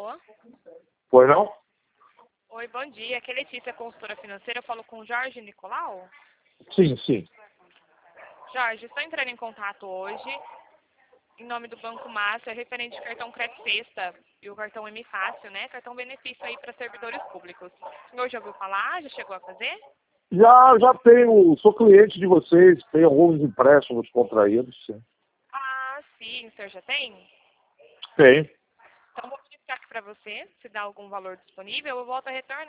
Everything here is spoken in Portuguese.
Alô? Pois não? Oi, bom dia. Aqui é Letícia, consultora financeira. Eu falo com o Jorge Nicolau. Sim, sim. Jorge, estou entrando em contato hoje em nome do Banco Márcio, referente ao cartão Crédito Sexta e o cartão M Fácil, né? Cartão benefício aí para servidores públicos. O senhor já ouviu falar? Já chegou a fazer? Já tenho, sou cliente de vocês, tenho alguns empréstimos contraídos, sim. Ah, sim. O senhor já tem? Tenho. Então, vou verificar aqui para você se dá algum valor disponível. Eu volto a retornar.